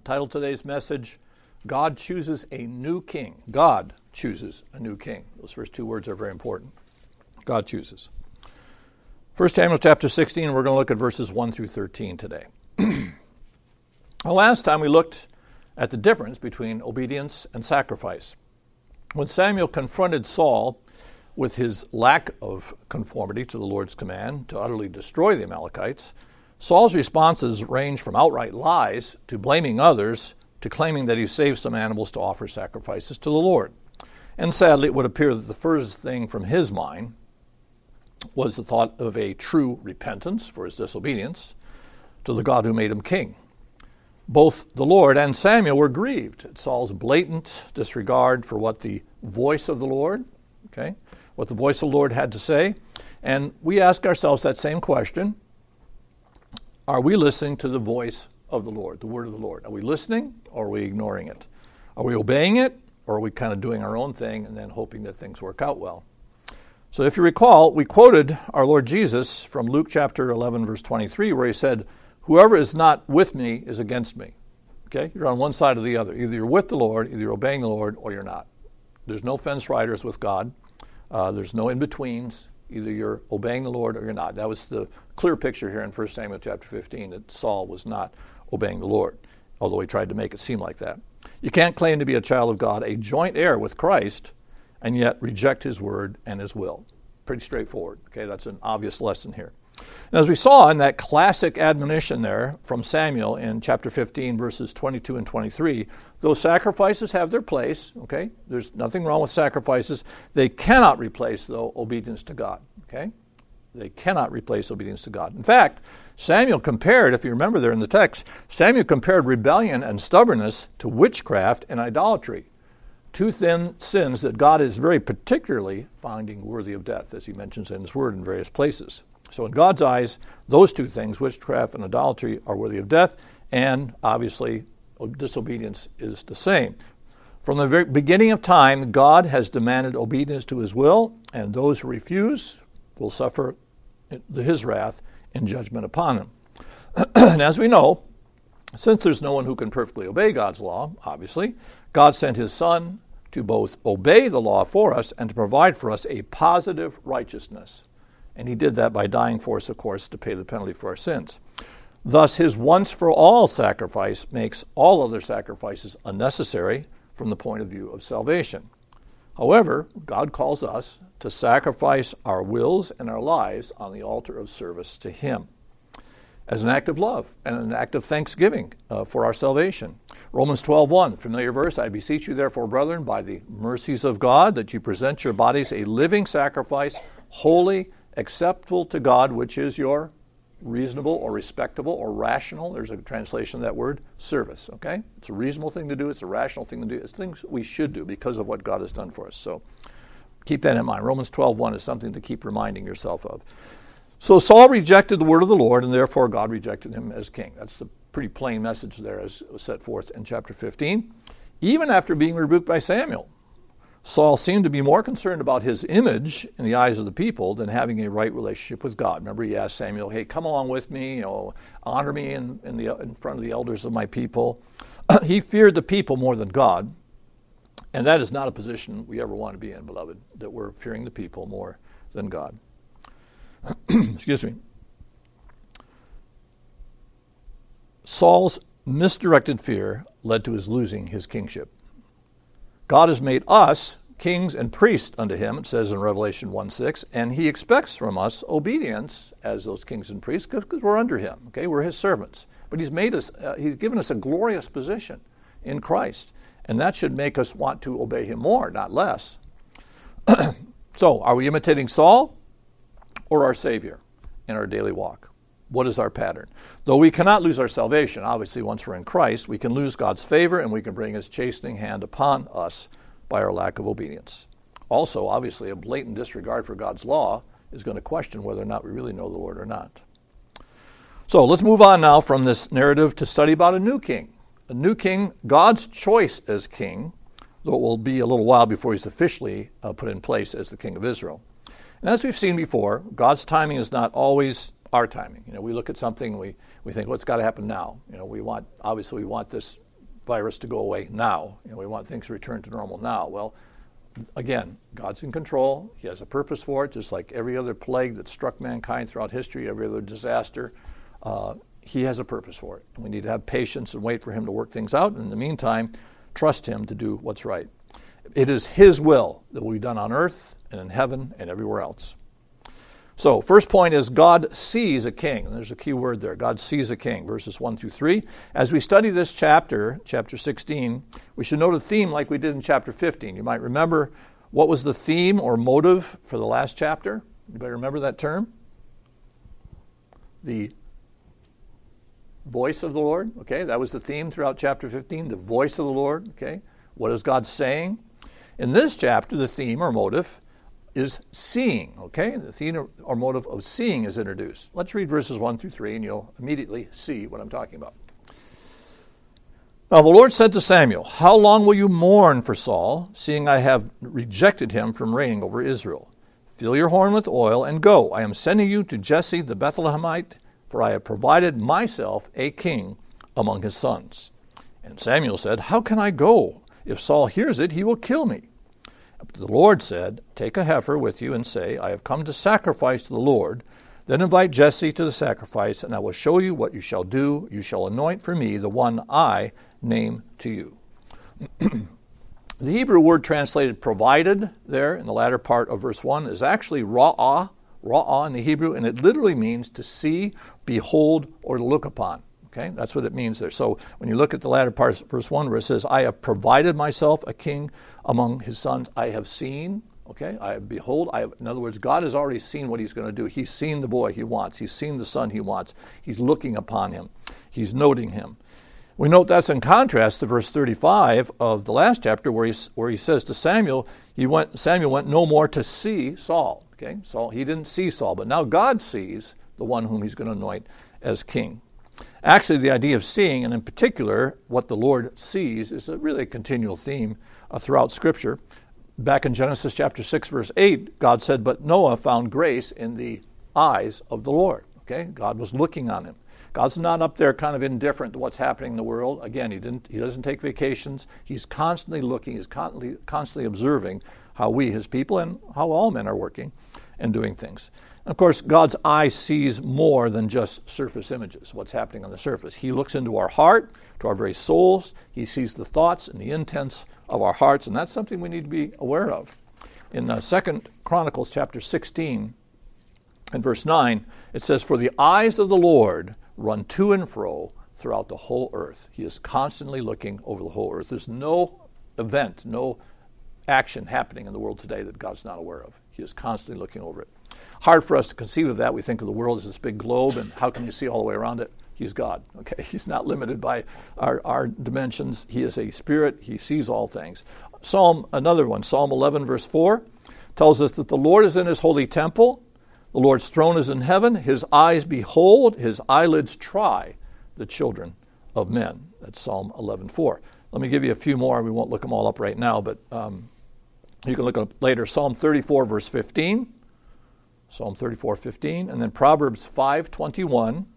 title today's message, God chooses a new king. God chooses a new king. Those first two words are very important. God chooses. 1 Samuel chapter 16, we're going to look at verses 1 through 13 today. Last time we looked at the difference between obedience and sacrifice. When Samuel confronted Saul with his lack of conformity to the Lord's command to utterly destroy the Amalekites, Saul's responses range from outright lies to blaming others to claiming that he saved some animals to offer sacrifices to the Lord. And sadly, it would appear that the first thing from his mind was the thought of a true repentance for his disobedience to the God who made him king. Both the Lord and Samuel were grieved at Saul's blatant disregard for what the voice of the Lord, what the voice of the Lord had to say. And we ask ourselves that same question. Are we listening to the voice of the Lord, the word of the Lord? Are we listening or are we ignoring it? Are we obeying it or are we kind of doing our own thing and then hoping that things work out well? So if you recall, we quoted our Lord Jesus from Luke chapter 11, verse 23, where he said, "Whoever is not with me is against me." Okay? You're on one side or the other. Either you're with the Lord, either you're obeying the Lord, or you're not. There's no fence riders with God. There's no in-betweens. Either you're obeying the Lord or you're not. That was the clear picture here in 1 Samuel chapter 15, that Saul was not obeying the Lord, although he tried to make it seem like that. You can't claim to be a child of God, a joint heir with Christ, and yet reject his word and his will. Pretty straightforward. Okay, that's an obvious lesson here. And as we saw in that classic admonition there from Samuel in chapter 15, verses 22 and 23, those sacrifices have their place, okay? There's nothing wrong with sacrifices. They cannot replace, though, obedience to God, okay? They cannot replace obedience to God. In fact, Samuel compared, if you remember there in the text, Samuel compared rebellion and stubbornness to witchcraft and idolatry. Two thin sins that God is very particularly finding worthy of death, as he mentions in his word in various places. So in God's eyes, those two things, witchcraft and idolatry, are worthy of death, and obviously disobedience is the same. From the very beginning of time, God has demanded obedience to his will, and those who refuse will suffer his wrath and judgment upon them. And as we know, since there's no one who can perfectly obey God's law, obviously, God sent his Son to both obey the law for us and to provide for us a positive righteousness. And he did that by dying for us, of course, to pay the penalty for our sins. Thus, his once-for-all sacrifice makes all other sacrifices unnecessary from the point of view of salvation. However, God calls us to sacrifice our wills and our lives on the altar of service to him as an act of love and an act of thanksgiving for our salvation. Romans 12:1, familiar verse, "I beseech you therefore, brethren, by the mercies of God, that you present your bodies a living sacrifice, holy, acceptable to God, which is your reasonable or respectable or rational," there's a translation of that word, service, okay? It's a reasonable thing to do. It's a rational thing to do. It's things we should do because of what God has done for us. So keep that in mind. Romans 12:1 is something to keep reminding yourself of. So Saul rejected the word of the Lord, and therefore God rejected him as king. That's the pretty plain message there as set forth in chapter 15. Even after being rebuked by Samuel, Saul seemed to be more concerned about his image in the eyes of the people than having a right relationship with God. Remember, he asked Samuel, "Hey, come along with me, honor me in front of the elders of my people." He feared the people more than God, and that is not a position we ever want to be in, beloved, that we're fearing the people more than God. Excuse me. Saul's misdirected fear led to his losing his kingship. God has made us kings and priests unto him, it says in Revelation 1:6, and he expects from us obedience as those kings and priests because we're under him, okay? We're his servants. But he's made us, he's given us a glorious position in Christ, and that should make us want to obey him more, not less. So, are we imitating Saul or our Savior in our daily walk? What is our pattern? Though we cannot lose our salvation, obviously once we're in Christ, we can lose God's favor and we can bring his chastening hand upon us by our lack of obedience. Also, obviously, a blatant disregard for God's law is going to question whether or not we really know the Lord or not. So let's move on now from this narrative to study about a new king. A new king, God's choice as king, though it will be a little while before he's officially put in place as the king of Israel. And as we've seen before, God's timing is not always our timing. We look at something, we think, well, it's got to happen now. We want this virus to go away now. We want things to return to normal now. Well, again, God's in control. He has a purpose for it, just like every other plague that struck mankind throughout history, every other disaster. He has a purpose for it. And we need to have patience and wait for him to work things out. And in the meantime, trust him to do what's right. It is his will that will be done on earth and in heaven and everywhere else. So, first point is God sees a king. And there's a key word there. God sees a king, verses 1 through 3. As we study this chapter, chapter 16, we should note a theme like we did in chapter 15. You might remember what was the theme or motive for the last chapter. Anybody remember that term? The voice of the Lord. Okay, that was the theme throughout chapter 15, the voice of the Lord. Okay, what is God saying? In this chapter, the theme or motive is seeing, okay? The theme or motive of seeing is introduced. Let's read verses 1 through 3, and you'll immediately see what I'm talking about. Now the Lord said to Samuel, "How long will you mourn for Saul, seeing I have rejected him from reigning over Israel? Fill your horn with oil and go. I am sending you to Jesse the Bethlehemite, for I have provided myself a king among his sons." And Samuel said, "How can I go? If Saul hears it, he will kill me." But the Lord said, "Take a heifer with you and say, I have come to sacrifice to the Lord. Then invite Jesse to the sacrifice, and I will show you what you shall do. You shall anoint for me the one I name to you." The Hebrew word translated provided there in the latter part of verse 1 is actually ra'ah in the Hebrew, and it literally means to see, behold, or to look upon. Okay, that's what it means there. So when you look at the latter part of verse 1 where it says, "I have provided myself a king among his sons, I have seen," okay, in other words, God has already seen what he's going to do. He's seen the boy he wants. He's seen the son he wants. He's looking upon him. He's noting him. We note that's in contrast to verse 35 of the last chapter where he says to Samuel, Samuel went no more to see Saul. Okay, Saul, he didn't see Saul, but now God sees the one whom he's going to anoint as king. Actually, the idea of seeing, and in particular, what the Lord sees, is really a continual theme throughout Scripture. Back in Genesis chapter 6, verse 8, God said, "But Noah found grace in the eyes of the Lord." Okay, God was looking on him. God's not up there kind of indifferent to what's happening in the world. Again, he doesn't take vacations. He's constantly looking. He's constantly observing how we, his people, and how all men are working and doing things. Of course, God's eye sees more than just surface images, what's happening on the surface. He looks into our heart, to our very souls. He sees the thoughts and the intents of our hearts, and that's something we need to be aware of. In 2 Chronicles chapter 16 and verse 9, it says, "For the eyes of the Lord run to and fro throughout the whole earth." He is constantly looking over the whole earth. There's no event, no action happening in the world today that God's not aware of. He is constantly looking over it. Hard for us to conceive of that. We think of the world as this big globe, and how can you see all the way around it? He's God. Okay, he's not limited by our dimensions. He is a spirit. He sees all things. Another one, Psalm 11, verse 4, tells us that the Lord is in his holy temple. The Lord's throne is in heaven. His eyes behold, his eyelids try the children of men. That's Psalm 11:4. Let me give you a few more. We won't look them all up right now, but you can look up later. Psalm 34, verse 15. Psalm 34:15, and then Proverbs 5:21,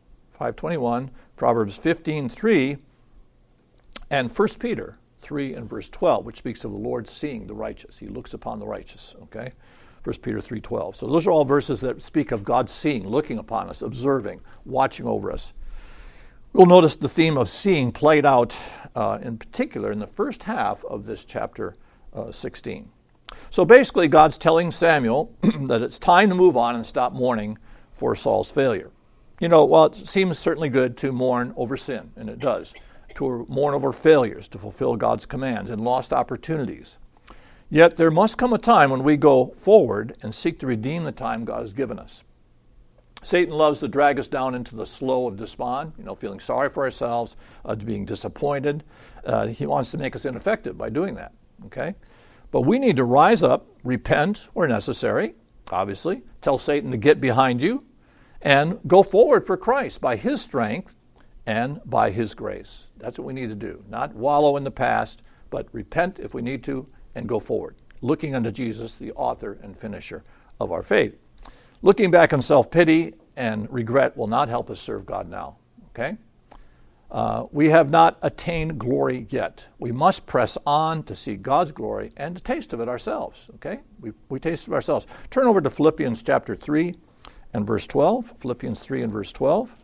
Proverbs 15:3, and 1 Peter 3 and verse 12, which speaks of the Lord seeing the righteous. He looks upon the righteous, okay? 1 Peter 3:12. So those are all verses that speak of God seeing, looking upon us, observing, watching over us. We'll notice the theme of seeing played out in particular in the first half of this chapter 16. So basically, God's telling Samuel that it's time to move on and stop mourning for Saul's failure. Well, it seems certainly good to mourn over sin, and it does, to mourn over failures, to fulfill God's commands and lost opportunities. Yet there must come a time when we go forward and seek to redeem the time God has given us. Satan loves to drag us down into the slough of despond, feeling sorry for ourselves, to being disappointed. He wants to make us ineffective by doing that, okay? But we need to rise up, repent where necessary, obviously, tell Satan to get behind you, and go forward for Christ by his strength and by his grace. That's what we need to do. Not wallow in the past, but repent if we need to and go forward, looking unto Jesus, the author and finisher of our faith. Looking back on self-pity and regret will not help us serve God now, okay? We have not attained glory yet. We must press on to see God's glory and to taste of it ourselves. Okay? We taste of ourselves. Turn over to Philippians chapter 3 and verse 12. Philippians 3 and verse 12.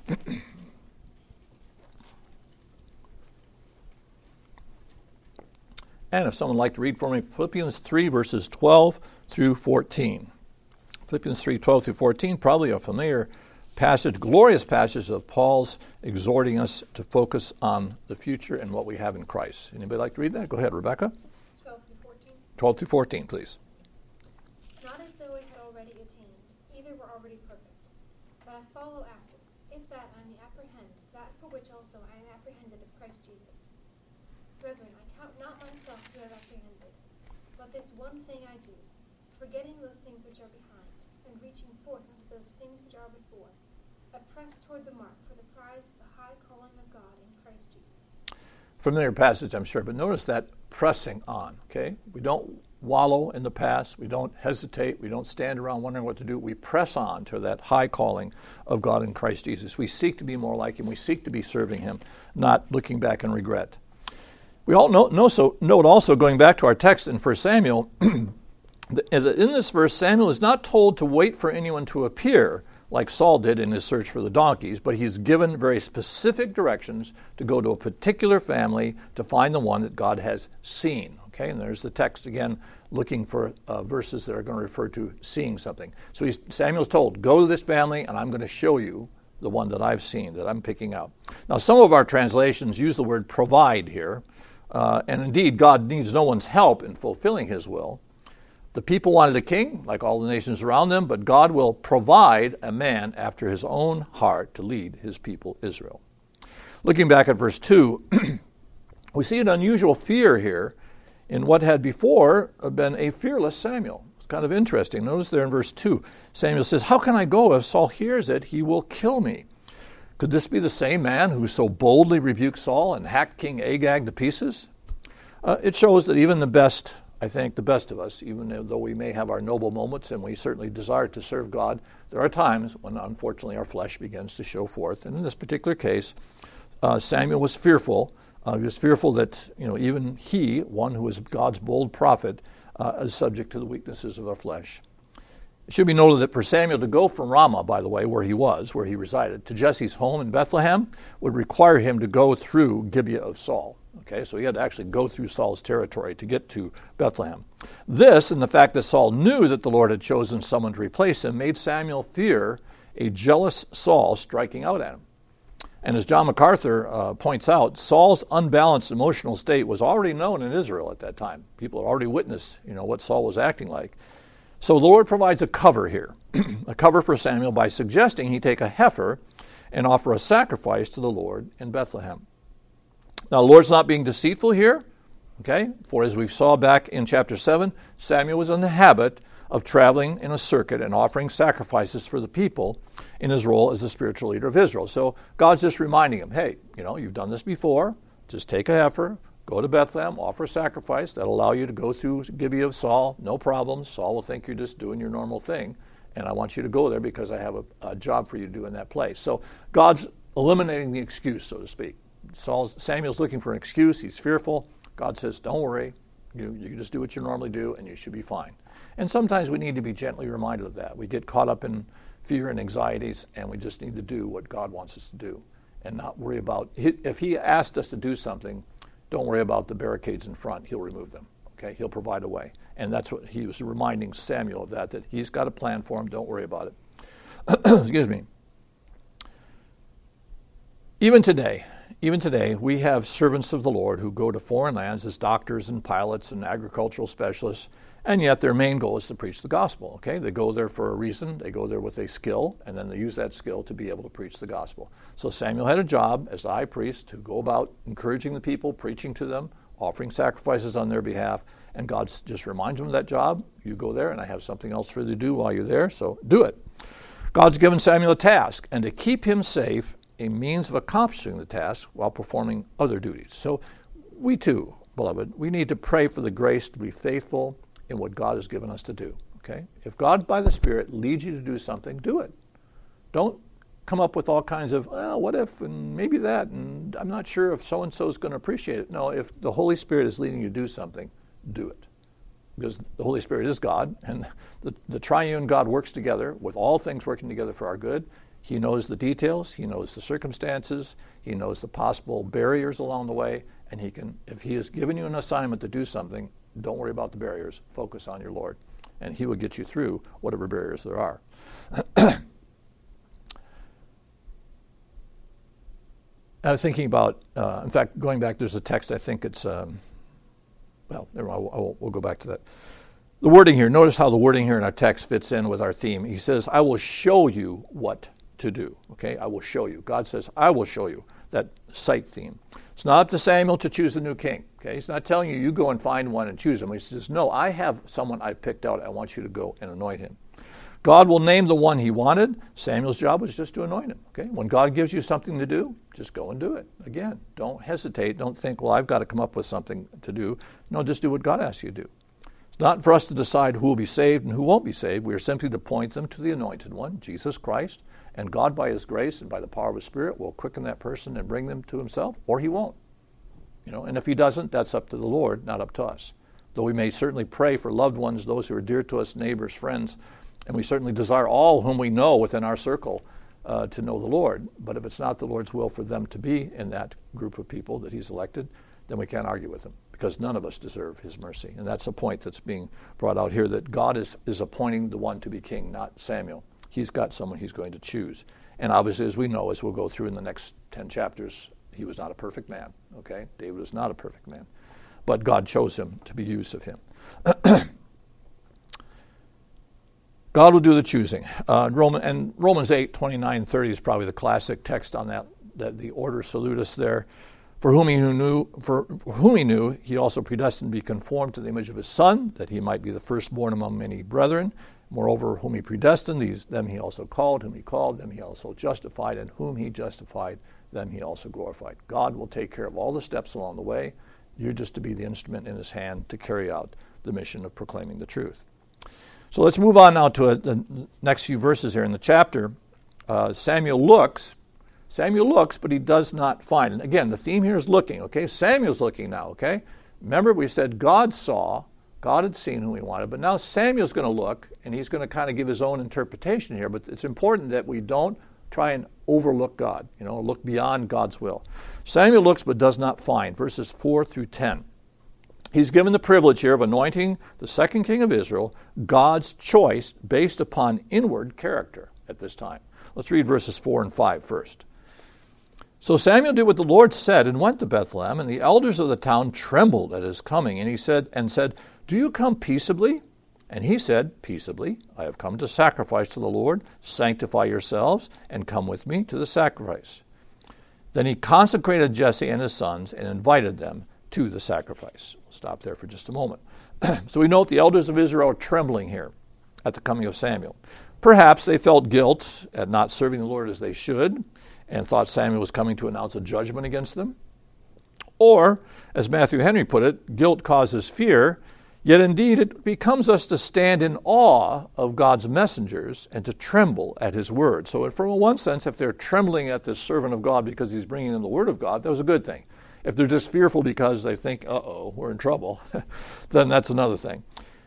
And if someone would like to read for me, Philippians 3 verses 12 through 14. Philippians 3, 12 through 14, probably a familiar passage, glorious passage of Paul's exhorting us to focus on the future and what we have in Christ. Anybody like to read that? Go ahead, Rebecca. 12 through 14. 12 through 14, please. Not as though I had already attained, either were already perfect. But I follow after, if that I may apprehend that for which also I am apprehended of Christ Jesus. Brethren, I count not myself to have apprehended, but this one thing I do, forgetting those things which are behind, and reaching forth unto those things which are before, I press toward the mark for the prize of the high calling of God in Christ Jesus. Familiar passage, I'm sure, but notice that pressing on, okay? We don't wallow in the past. We don't hesitate. We don't stand around wondering what to do. We press on to that high calling of God in Christ Jesus. We seek to be more like Him. We seek to be serving Him, not looking back in regret. We all note also, going back to our text in 1 Samuel, in this verse, Samuel is not told to wait for anyone to appear like Saul did in his search for the donkeys, but he's given very specific directions to go to a particular family to find the one that God has seen. Okay, and there's the text again, looking for verses that are going to refer to seeing something. So Samuel's told, go to this family, and I'm going to show you the one that I've seen, that I'm picking out. Now, some of our translations use the word provide here, and indeed, God needs no one's help in fulfilling His will. The people wanted a king, like all the nations around them, but God will provide a man after His own heart to lead His people, Israel. Looking back at verse 2, we see an unusual fear here in what had before been a fearless Samuel. It's kind of interesting. Notice there in verse 2, Samuel says, how can I go? If Saul hears it, he will kill me. Could this be the same man who so boldly rebuked Saul and hacked King Agag to pieces? It shows that even the best of us, even though we may have our noble moments and we certainly desire to serve God, there are times when unfortunately our flesh begins to show forth. And in this particular case, Samuel was fearful. He was fearful that even he, one who is God's bold prophet, is subject to the weaknesses of our flesh. It should be noted that for Samuel to go from Ramah, by the way, where he resided, to Jesse's home in Bethlehem would require him to go through Gibeah of Saul. Okay, so he had to actually go through Saul's territory to get to Bethlehem. This, and the fact that Saul knew that the Lord had chosen someone to replace him, made Samuel fear a jealous Saul striking out at him. And as John MacArthur points out, Saul's unbalanced emotional state was already known in Israel at that time. People had already witnessed, what Saul was acting like. So the Lord provides a cover here, a cover for Samuel by suggesting he take a heifer and offer a sacrifice to the Lord in Bethlehem. Now, the Lord's not being deceitful here, okay? For as we saw back in chapter 7, Samuel was in the habit of traveling in a circuit and offering sacrifices for the people in his role as the spiritual leader of Israel. So God's just reminding him, hey, you've done this before. Just take a heifer, go to Bethlehem, offer a sacrifice. That'll allow you to go through Gibeah of Saul, no problems. Saul will think you're just doing your normal thing. And I want you to go there because I have a job for you to do in that place. So God's eliminating the excuse, so to speak. Samuel's looking for an excuse. He's fearful. God says, don't worry. You just do what you normally do, and you should be fine. And sometimes we need to be gently reminded of that. We get caught up in fear and anxieties, and we just need to do what God wants us to do and not worry about. If He asked us to do something, don't worry about the barricades in front. He'll remove them. Okay? He'll provide a way. And that's what He was reminding Samuel of, that He's got a plan for him. Don't worry about it. Excuse me. Even today, we have servants of the Lord who go to foreign lands as doctors and pilots and agricultural specialists, and yet their main goal is to preach the gospel. Okay, they go there for a reason. They go there with a skill, and then they use that skill to be able to preach the gospel. So Samuel had a job as the high priest to go about encouraging the people, preaching to them, offering sacrifices on their behalf, and God just reminds him of that job. You go there, and I have something else for you to do while you're there, so do it. God's given Samuel a task, and to keep him safe, a means of accomplishing the task while performing other duties. So we too, beloved, we need to pray for the grace to be faithful in what God has given us to do. Okay? If God by the Spirit leads you to do something, do it. Don't come up with all kinds of, well, what if, and maybe that, and I'm not sure if so-and-so is going to appreciate it. No, if the Holy Spirit is leading you to do something, do it. Because the Holy Spirit is God, and the triune God works together with all things working together for our good. He knows the details, he knows the circumstances, he knows the possible barriers along the way, and he can, if he has given you an assignment to do something, don't worry about the barriers, focus on your Lord, and he will get you through whatever barriers there are. I was thinking about, in fact, going back, there's a text, I think it's, well, never mind, we'll go back to that. The wording here, notice how the wording here in our text fits in with our theme. He says, I will show you what to do. Okay, I will show you. God says, I will show you. That sight theme. It's not up to Samuel to choose a new king. Okay, he's not telling you, you go and find one and choose him. He says, no, I have someone I've picked out. I want you to go and anoint him. God will name the one he wanted. Samuel's job was just to anoint him. Okay, when God gives you something to do, just go and do it. Again, don't hesitate. Don't think, well, I've got to come up with something to do. No, just do what God asks you to do. It's not for us to decide who will be saved and who won't be saved. We are simply to point them to the anointed one, Jesus Christ, and God, by his grace and by the power of his Spirit, will quicken that person and bring them to himself, or he won't. And if he doesn't, that's up to the Lord, not up to us. Though we may certainly pray for loved ones, those who are dear to us, neighbors, friends, and we certainly desire all whom we know within our circle to know the Lord. But if it's not the Lord's will for them to be in that group of people that he's elected, then we can't argue with him, because none of us deserve his mercy. And that's a point that's being brought out here, that God is appointing the one to be king, not Samuel. He's got someone he's going to choose. And obviously, as we know, as we'll go through in the next 10 chapters, he was not a perfect man. Okay, David was not a perfect man. But God chose him to be used of him. God will do the choosing. Romans 8, 29, 30 is probably the classic text on that the order salutis there. For whom he knew, he also predestined to be conformed to the image of his Son, that he might be the firstborn among many brethren. Moreover, whom he predestined, them he also called. Whom he called, them he also justified. And whom he justified, them he also glorified. God will take care of all the steps along the way. You're just to be the instrument in his hand to carry out the mission of proclaiming the truth. So let's move on now to the next few verses here in the chapter. Samuel looks, but he does not find. And again, the theme here is looking, okay? Samuel's looking now, okay? Remember, we said God had seen who he wanted, but now Samuel's going to look, and he's going to kind of give his own interpretation here, but it's important that we don't try and overlook God, look beyond God's will. Samuel looks but does not find, verses 4 through 10. He's given the privilege here of anointing the second king of Israel, God's choice based upon inward character at this time. Let's read verses 4 and 5 first. So Samuel did what the Lord said and went to Bethlehem, and the elders of the town trembled at his coming, and he said, Do you come peaceably? And he said, Peaceably, I have come to sacrifice to the Lord. Sanctify yourselves and come with me to the sacrifice. Then he consecrated Jesse and his sons and invited them to the sacrifice. We'll stop there for just a moment. So we note the elders of Israel are trembling here at the coming of Samuel. Perhaps they felt guilt at not serving the Lord as they should and thought Samuel was coming to announce a judgment against them. Or, as Matthew Henry put it, guilt causes fear, yet indeed it becomes us to stand in awe of God's messengers and to tremble at his word. So from one sense, if they're trembling at this servant of God because he's bringing them the word of God, that was a good thing. If they're just fearful because they think, we're in trouble, then that's another thing.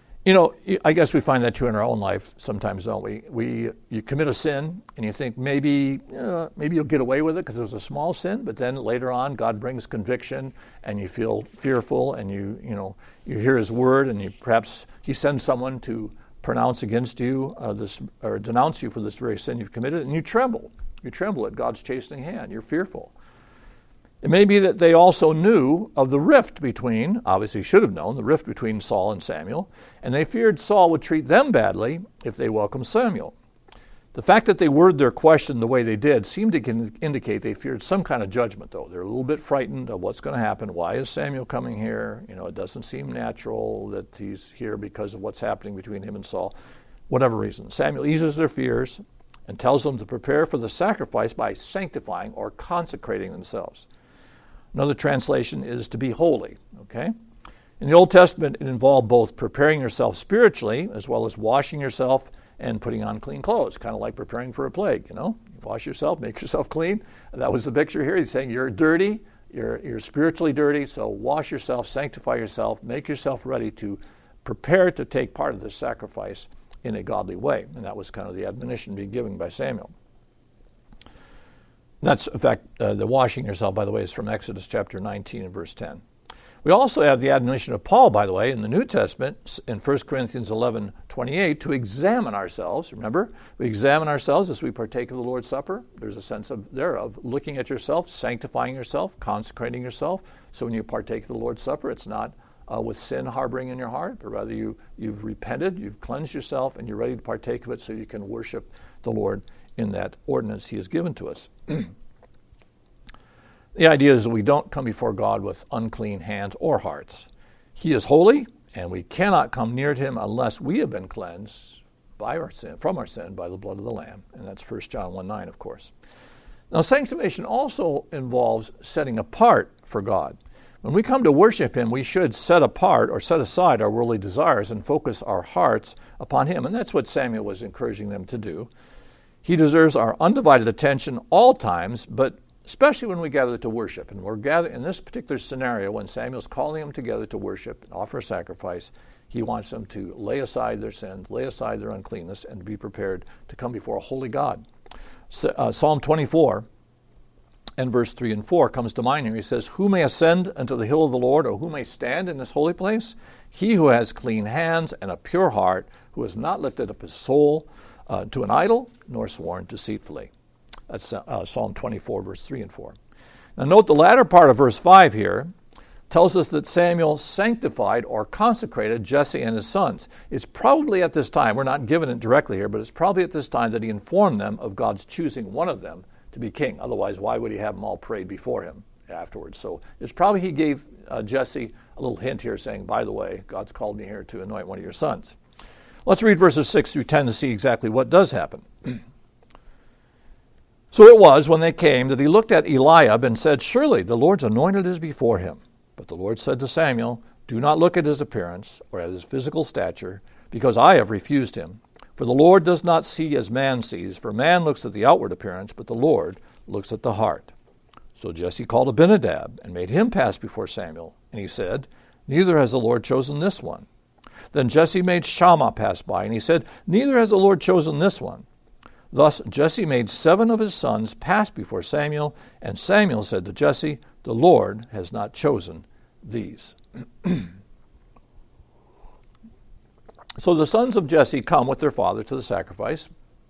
I guess we find that too in our own life sometimes, don't we? You commit a sin and you think maybe you'll get away with it because it was a small sin, but then later on God brings conviction and you feel fearful and you hear his word and perhaps he sends someone to pronounce against you or denounce you for this very sin you've committed, and you tremble. You tremble at God's chastening hand. You're fearful. It may be that they also knew of the rift between, obviously should have known, the rift between Saul and Samuel, and they feared Saul would treat them badly if they welcomed Samuel. The fact that they worded their question the way they did seemed to indicate they feared some kind of judgment, though. They're a little bit frightened of what's going to happen. Why is Samuel coming here? It doesn't seem natural that he's here because of what's happening between him and Saul. Whatever reason. Samuel eases their fears and tells them to prepare for the sacrifice by sanctifying or consecrating themselves. Another translation is to be holy, okay? In the Old Testament, it involved both preparing yourself spiritually as well as washing yourself and putting on clean clothes, kind of like preparing for a plague, Wash yourself, make yourself clean. And that was the picture here. He's saying you're dirty, you're spiritually dirty, so wash yourself, sanctify yourself, make yourself ready to prepare to take part of this sacrifice in a godly way. And that was kind of the admonition being given by Samuel. That's, in fact, the washing yourself, by the way, is from Exodus chapter 19 and verse 10. We also have the admonition of Paul, by the way, in the New Testament, in 1 Corinthians 11:28, to examine ourselves. Remember, we examine ourselves as we partake of the Lord's Supper. There's a sense of looking at yourself, sanctifying yourself, consecrating yourself. So when you partake of the Lord's Supper, it's not with sin harboring in your heart, but rather you've repented, you've cleansed yourself, and you're ready to partake of it so you can worship the Lord in that ordinance he has given to us. The idea is that we don't come before God with unclean hands or hearts. He is holy, and we cannot come near to him unless we have been cleansed from our sin by the blood of the Lamb. And that's 1 John 1:9, of course. Now, sanctification also involves setting apart for God. When we come to worship him, we should set apart or set aside our worldly desires and focus our hearts upon him. And that's what Samuel was encouraging them to do. He deserves our undivided attention all times, but especially when we gather to worship. And we're gathered in this particular scenario, when Samuel's calling them together to worship and offer a sacrifice, he wants them to lay aside their sins, lay aside their uncleanness, and to be prepared to come before a holy God. Psalm 24 and verse 3 and 4 comes to mind here. He says, "Who may ascend unto the hill of the Lord, or who may stand in his holy place? He who has clean hands and a pure heart, who has not lifted up his soul to an idol, nor sworn deceitfully." That's Psalm 24, verse 3 and 4. Now note the latter part of verse 5 here tells us that Samuel sanctified or consecrated Jesse and his sons. It's probably at this time, we're not given it directly here, but it's probably at this time that he informed them of God's choosing one of them to be king. Otherwise, why would he have them all prayed before him afterwards? So it's probably he gave Jesse a little hint here saying, by the way, God's called me here to anoint one of your sons. Let's read verses 6 through 10 to see exactly what does happen. "So it was, when they came, that he looked at Eliab and said, Surely the Lord's anointed is before him. But the Lord said to Samuel, Do not look at his appearance or at his physical stature, because I have refused him. For the Lord does not see as man sees, for man looks at the outward appearance, but the Lord looks at the heart. So Jesse called Abinadab and made him pass before Samuel. And he said, Neither has the Lord chosen this one. Then Jesse made Shammah pass by, and he said, Neither has the Lord chosen this one. Thus Jesse made 7 of his sons pass before Samuel, and Samuel said to Jesse, The Lord has not chosen these." So the sons of Jesse come with their father to the sacrifice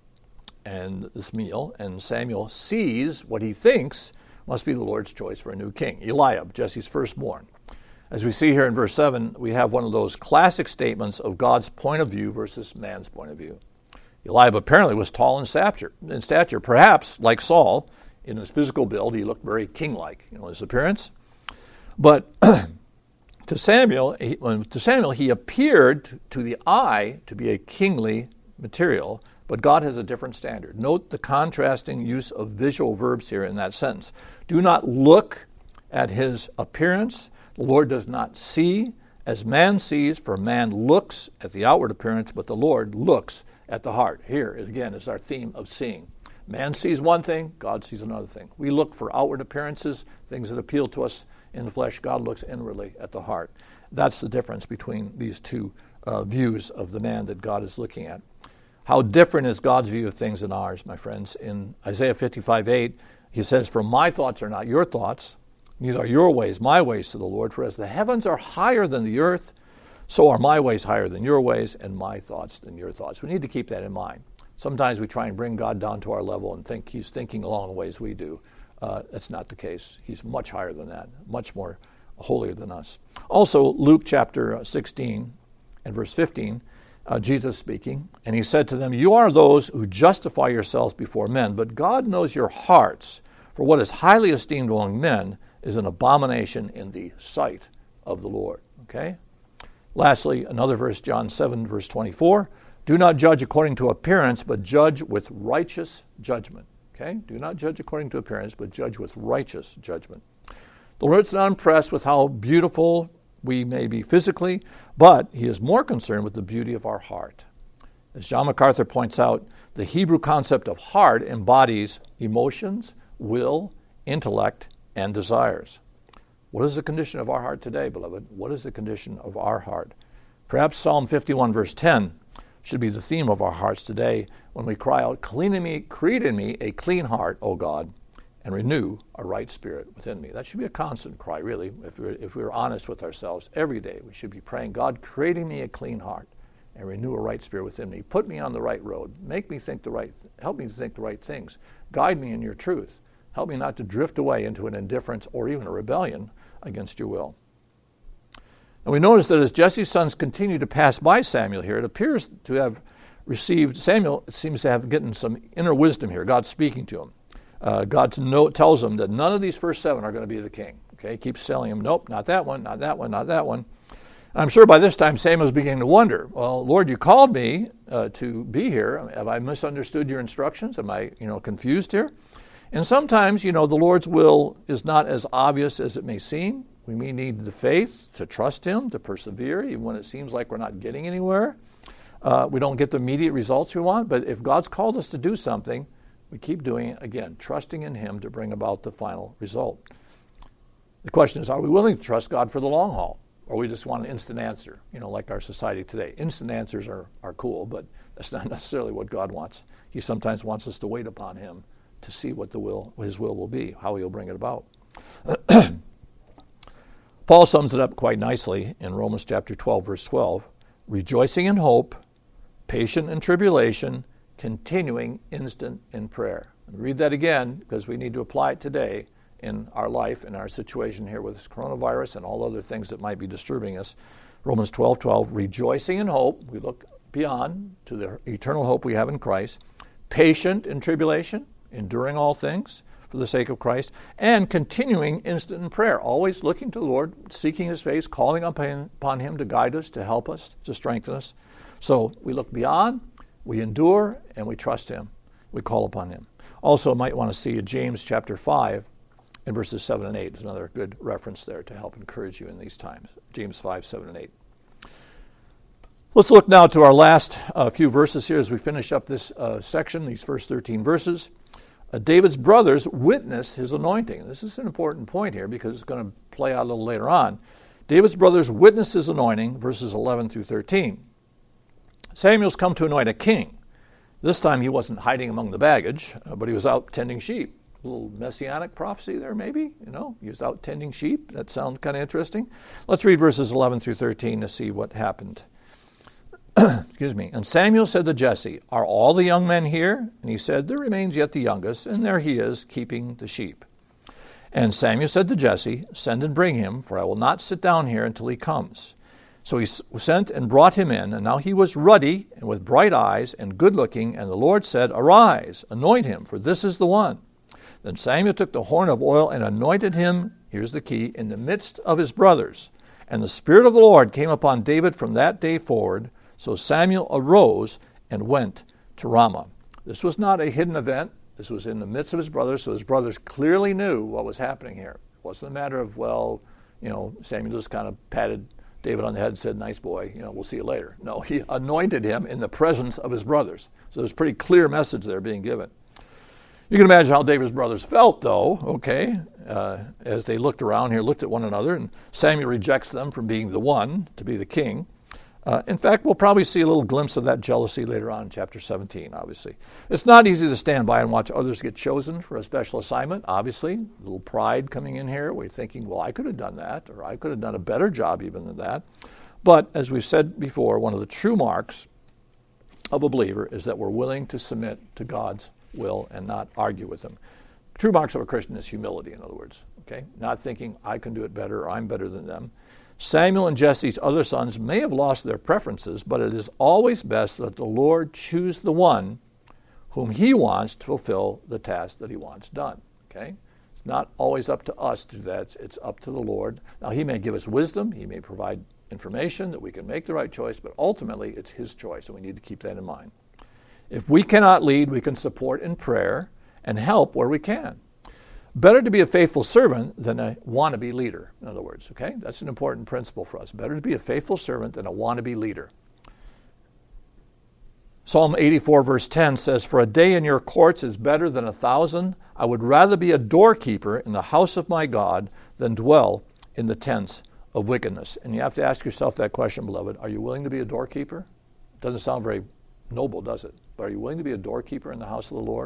and this meal, and Samuel sees what he thinks must be the Lord's choice for a new king, Eliab, Jesse's firstborn. As we see here in verse 7, we have one of those classic statements of God's point of view versus man's point of view. Eliab apparently was tall in stature. Perhaps, like Saul, in his physical build, he looked very king-like, his appearance. But to Samuel, he appeared to the eye to be a kingly material, but God has a different standard. Note the contrasting use of visual verbs here in that sentence. Do not look at his appearance. The Lord does not see as man sees, for man looks at the outward appearance, but the Lord looks at the heart. Here, again, is our theme of seeing. Man sees one thing, God sees another thing. We look for outward appearances, things that appeal to us in the flesh. God looks inwardly at the heart. That's the difference between these two views of the man that God is looking at. How different is God's view of things than ours, my friends? In Isaiah 55:8, he says, For my thoughts are not your thoughts, neither are your ways my ways to the Lord. For as the heavens are higher than the earth, so are my ways higher than your ways, and my thoughts than your thoughts. We need to keep that in mind. Sometimes we try and bring God down to our level and think he's thinking along the ways we do. That's not the case. He's much higher than that, much more holier than us. Also, Luke chapter 16 and verse 15, Jesus speaking, and he said to them, You are those who justify yourselves before men, but God knows your hearts, for what is highly esteemed among men is an abomination in the sight of the Lord. Okay? Lastly, another verse, John 7, verse 24, Do not judge according to appearance, but judge with righteous judgment. Okay? Do not judge according to appearance, but judge with righteous judgment. The Lord's not impressed with how beautiful we may be physically, but he is more concerned with the beauty of our heart. As John MacArthur points out, the Hebrew concept of heart embodies emotions, will, intellect, and desires. What is the condition of our heart today, beloved? What is the condition of our heart? Perhaps Psalm 51, verse 10 should be the theme of our hearts today when we cry out, create in me a clean heart, O God, and renew a right spirit within me. That should be a constant cry, really. If we're honest with ourselves every day, we should be praying, God, create in me a clean heart and renew a right spirit within me. Put me on the right road. Help me to think the right things. Guide me in your truth. Help me not to drift away into an indifference or even a rebellion against your will. And we notice that as Jesse's sons continue to pass by Samuel here, it appears to have received, Samuel seems to have gotten some inner wisdom here. God's speaking to him. God tells him that none of these first 7 are going to be the king. Okay, keeps telling him, nope, not that one, not that one, not that one. And I'm sure by this time Samuel's beginning to wonder, well, Lord, you called me to be here. Have I misunderstood your instructions? Am I, confused here? And sometimes, the Lord's will is not as obvious as it may seem. We may need the faith to trust him, to persevere, even when it seems like we're not getting anywhere. We don't get the immediate results we want, but if God's called us to do something, we keep doing it, again, trusting in him to bring about the final result. The question is, are we willing to trust God for the long haul? Or we just want an instant answer, like our society today. Instant answers are cool, but that's not necessarily what God wants. He sometimes wants us to wait upon him to see what his will will be, how he'll bring it about. Paul sums it up quite nicely in Romans chapter 12, verse 12. Rejoicing in hope, patient in tribulation, continuing instant in prayer. Read that again because we need to apply it today in our life, in our situation here with this coronavirus and all other things that might be disturbing us. Romans 12:12, rejoicing in hope. We look beyond to the eternal hope we have in Christ. Patient in tribulation, enduring all things for the sake of Christ, and continuing instant in prayer, always looking to the Lord, seeking his face, calling upon him to guide us, to help us, to strengthen us. So we look beyond, we endure, and we trust him. We call upon him. Also, might want to see James chapter 5 and verses 7 and 8. There's another good reference there to help encourage you in these times. James 5, 7, and 8. Let's look now to our last few verses here as we finish up this section, these first 13 verses. David's brothers witness his anointing. This is an important point here because it's going to play out a little later on. David's brothers witness his anointing, verses 11 through 13. Samuel's come to anoint a king. This time he wasn't hiding among the baggage, but he was out tending sheep. A little messianic prophecy there, maybe. He was out tending sheep. That sounds kind of interesting. Let's read verses 11 through 13 to see what happened. Excuse me. And Samuel said to Jesse, are all the young men here? And he said, there remains yet the youngest, and there he is, keeping the sheep. And Samuel said to Jesse, send and bring him, for I will not sit down here until he comes. So he sent and brought him in, and now he was ruddy and with bright eyes and good-looking, and the Lord said, arise, anoint him, for this is the one. Then Samuel took the horn of oil and anointed him, here's the key, in the midst of his brothers. And the Spirit of the Lord came upon David from that day forward. So Samuel arose and went to Ramah. This was not a hidden event. This was in the midst of his brothers, so his brothers clearly knew what was happening here. It wasn't a matter of, Samuel just kind of patted David on the head and said, nice boy, we'll see you later. No, he anointed him in the presence of his brothers. So there's a pretty clear message there being given. You can imagine how David's brothers felt, though, as they looked around here, looked at one another, and Samuel rejects them from being the one to be the king. In fact, we'll probably see a little glimpse of that jealousy later on in chapter 17, obviously. It's not easy to stand by and watch others get chosen for a special assignment, obviously. A little pride coming in here. We're thinking, well, I could have done that, or I could have done a better job even than that. But as we've said before, one of the true marks of a believer is that we're willing to submit to God's will and not argue with him. True marks of a Christian is humility, in other words. Not thinking I can do it better or I'm better than them. Samuel and Jesse's other sons may have lost their preferences, but it is always best that the Lord choose the one whom he wants to fulfill the task that he wants done. It's not always up to us to do that. It's up to the Lord. Now, he may give us wisdom. He may provide information that we can make the right choice, but ultimately it's his choice, and we need to keep that in mind. If we cannot lead, we can support in prayer and help where we can. Better to be a faithful servant than a wannabe leader, in other words, That's an important principle for us. Better to be a faithful servant than a wannabe leader. Psalm 84 verse 10 says, "For a day in your courts is better than 1,000. I would rather be a doorkeeper in the house of my God than dwell in the tents of wickedness." And you have to ask yourself that question, beloved. Are you willing to be a doorkeeper? Doesn't sound very noble, does it? But are you willing to be a doorkeeper in the house of the Lord?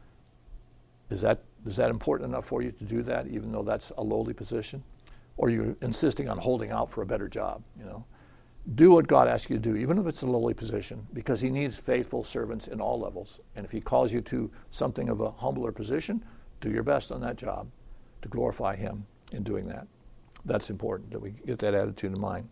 Is that important enough for you to do that, even though that's a lowly position? Or are you insisting on holding out for a better job, Do what God asks you to do, even if it's a lowly position, because he needs faithful servants in all levels. And if he calls you to something of a humbler position, do your best on that job to glorify him in doing that. That's important that we get that attitude in mind.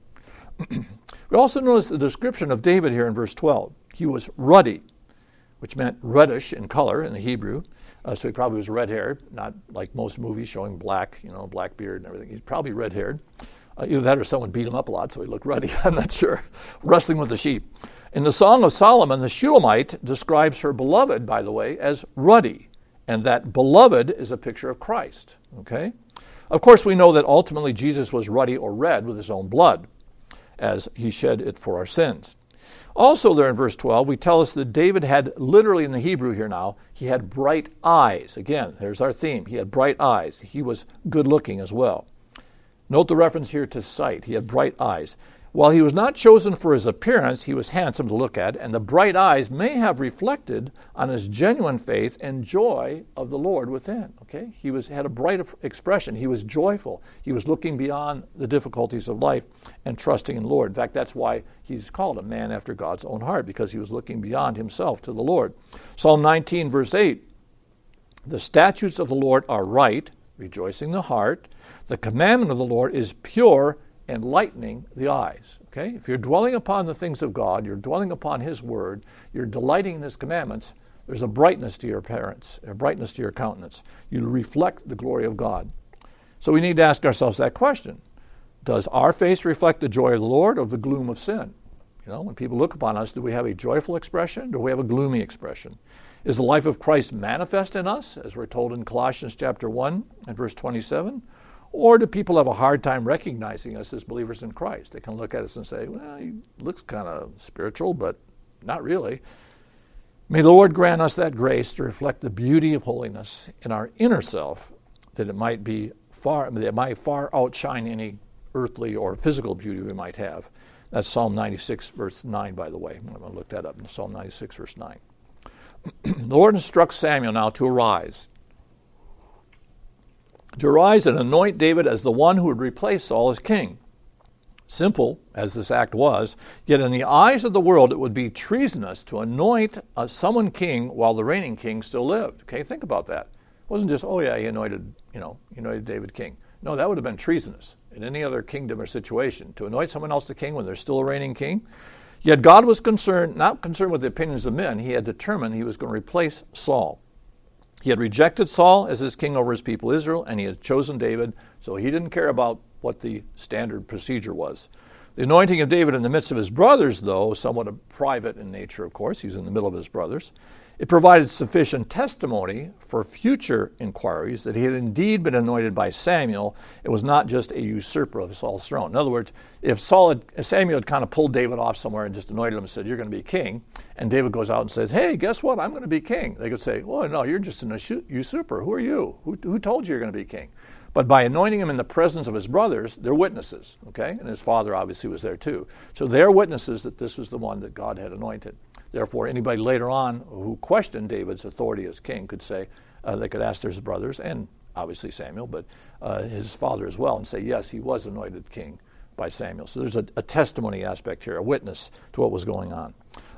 We also notice the description of David here in verse 12. He was ruddy, which meant reddish in color in the Hebrew. So he probably was red-haired, not like most movies showing black, black beard and everything. He's probably red-haired. Either that or someone beat him up a lot, so he looked ruddy. I'm not sure. Wrestling with the sheep. In the Song of Solomon, the Shulamite describes her beloved, by the way, as ruddy. And that beloved is a picture of Christ. Okay? Of course, we know that ultimately Jesus was ruddy or red with his own blood, as he shed it for our sins. Also there in verse 12, we tell us that David had, literally in the Hebrew here now, he had bright eyes. Again, there's our theme. He had bright eyes. He was good looking as well. Note the reference here to sight. He had bright eyes. While he was not chosen for his appearance, he was handsome to look at, and the bright eyes may have reflected on his genuine faith and joy of the Lord within. Okay, he had a bright expression. He was joyful. He was looking beyond the difficulties of life and trusting in the Lord. In fact, that's why he's called a man after God's own heart, because he was looking beyond himself to the Lord. Psalm 19, verse 8, "The statutes of the Lord are right, rejoicing the heart. The commandment of the Lord is pure, enlightening the eyes." Okay? If you're dwelling upon the things of God, you're dwelling upon his word, you're delighting in his commandments, there's a brightness to your appearance, a brightness to your countenance. You reflect the glory of God. So we need to ask ourselves that question. Does our face reflect the joy of the Lord or the gloom of sin? When people look upon us, do we have a joyful expression? Do we have a gloomy expression? Is the life of Christ manifest in us, as we're told in Colossians chapter 1 and verse 27? Or do people have a hard time recognizing us as believers in Christ? They can look at us and say, well, he looks kind of spiritual, but not really. May the Lord grant us that grace to reflect the beauty of holiness in our inner self, that it might far outshine any earthly or physical beauty we might have. That's Psalm 96, verse 9, by the way. I'm going to look that up in Psalm 96, verse 9. The Lord instructs Samuel now to arise and anoint David as the one who would replace Saul as king. Simple as this act was, yet in the eyes of the world it would be treasonous to anoint someone king while the reigning king still lived. Okay, think about that. It wasn't just, he anointed David king. No, that would have been treasonous in any other kingdom or situation, to anoint someone else the king when there's still a reigning king. Yet God was not concerned with the opinions of men. He had determined he was going to replace Saul. He had rejected Saul as his king over his people Israel, and he had chosen David, so he didn't care about what the standard procedure was. The anointing of David in the midst of his brothers, though, somewhat private in nature, of course, he's in the middle of his brothers, it provided sufficient testimony for future inquiries that he had indeed been anointed by Samuel. It was not just a usurper of Saul's throne. In other words, if Samuel had kind of pulled David off somewhere and just anointed him and said, you're going to be king, and David goes out and says, hey, guess what? I'm going to be king. They could say, well, no, you're just a usurper. Who are you? Who told you you're going to be king? But by anointing him in the presence of his brothers, they're witnesses, okay? And his father obviously was there too. So they're witnesses that this was the one that God had anointed. Therefore, anybody later on who questioned David's authority as king could say, they could ask their brothers, and obviously Samuel, but his father as well, and say, yes, he was anointed king by Samuel. So there's a testimony aspect here, a witness to what was going on.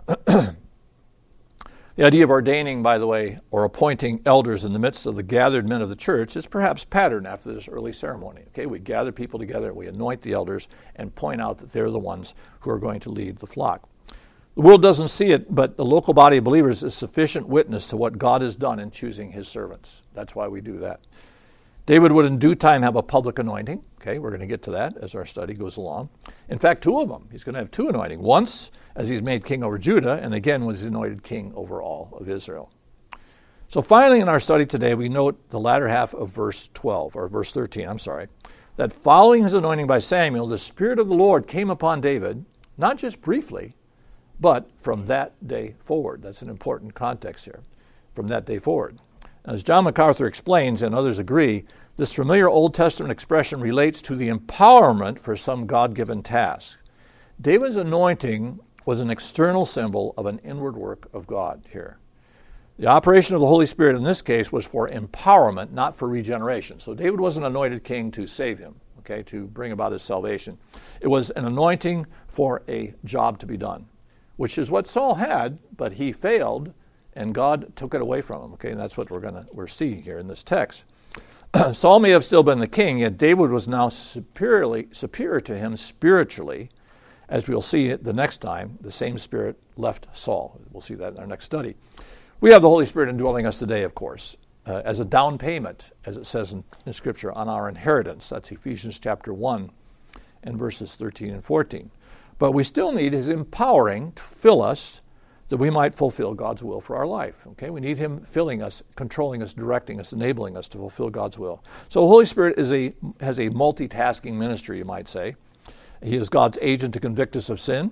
The idea of ordaining, by the way, or appointing elders in the midst of the gathered men of the church is perhaps patterned after this early ceremony. Okay, we gather people together, we anoint the elders, and point out that they're the ones who are going to lead the flock. The world doesn't see it, but the local body of believers is sufficient witness to what God has done in choosing his servants. That's why we do that. David would in due time have a public anointing. Okay, we're going to get to that as our study goes along. In fact, two of them. He's going to have two anointings. Once as he's made king over Judah, and again when he's anointed king over all of Israel. So finally in our study today, we note the latter half of verse 13, that following his anointing by Samuel, the Spirit of the Lord came upon David, not just briefly, but from that day forward. That's an important context here. From that day forward. As John MacArthur explains, and others agree, this familiar Old Testament expression relates to the empowerment for some God-given task. David's anointing was an external symbol of an inward work of God here. The operation of the Holy Spirit in this case was for empowerment, not for regeneration. So David wasn't anointed king to save him, to bring about his salvation. It was an anointing for a job to be done, which is what Saul had, but he failed, and God took it away from him. And that's what we're seeing here in this text. Saul may have still been the king, yet David was now superior to him spiritually. As we'll see the next time, the same Spirit left Saul. We'll see that in our next study. We have the Holy Spirit indwelling us today, of course, as a down payment, as it says in Scripture, on our inheritance. That's Ephesians chapter 1 and verses 13 and 14. But we still need His empowering to fill us that we might fulfill God's will for our life. We need Him filling us, controlling us, directing us, enabling us to fulfill God's will. So the Holy Spirit has a multitasking ministry, you might say. He is God's agent to convict us of sin.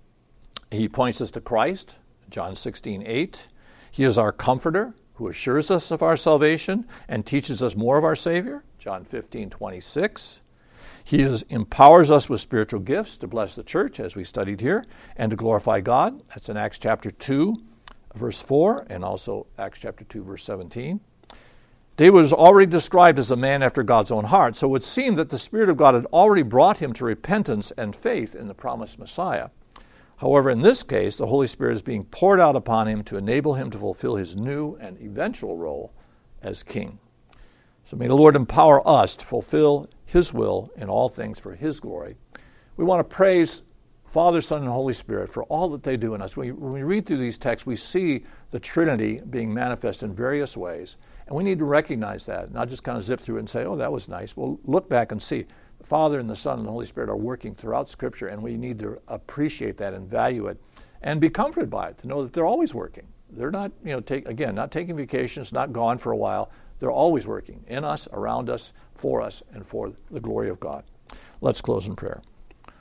He points us to Christ, John 16:8. He is our comforter who assures us of our salvation and teaches us more of our Savior, John 15:26. He empowers us with spiritual gifts to bless the church, as we studied here, and to glorify God. That's in Acts chapter 2, verse 4, and also Acts chapter 2, verse 17. David was already described as a man after God's own heart, so it would seem that the Spirit of God had already brought him to repentance and faith in the promised Messiah. However, in this case, the Holy Spirit is being poured out upon him to enable him to fulfill his new and eventual role as king. So may the Lord empower us to fulfill His will in all things for His glory. We want to praise Father, Son, and Holy Spirit for all that they do in us. When we read through these texts, we see the Trinity being manifest in various ways, and we need to recognize that, not just kind of zip through it and say, oh, that was nice. Well, look back and see. The Father and the Son and the Holy Spirit are working throughout Scripture, and we need to appreciate that and value it and be comforted by it, to know that they're always working. They're not, not taking vacations, not gone for a while. They're always working in us, around us, and for the glory of God. Let's close in prayer.